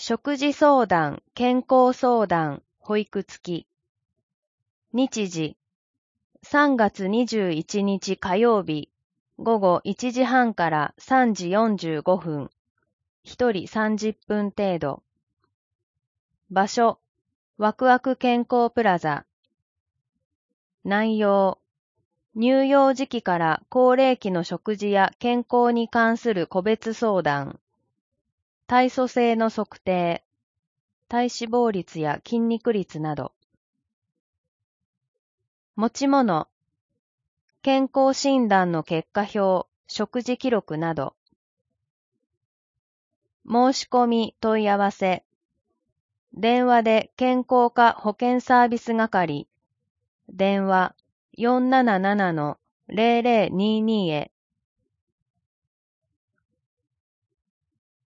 食事相談、健康相談、保育付き。日時、3月21日火曜日、午後1時半から3時45分、1人30分程度。場所、ワクワク健康プラザ。内容、乳幼児期から高齢期の食事や健康に関する個別相談。体組成の測定、体脂肪率や筋肉率など。持ち物、健康診断の結果表、食事記録など。申し込み問い合わせ。電話で健康課保健サービス係。電話477-0022へ。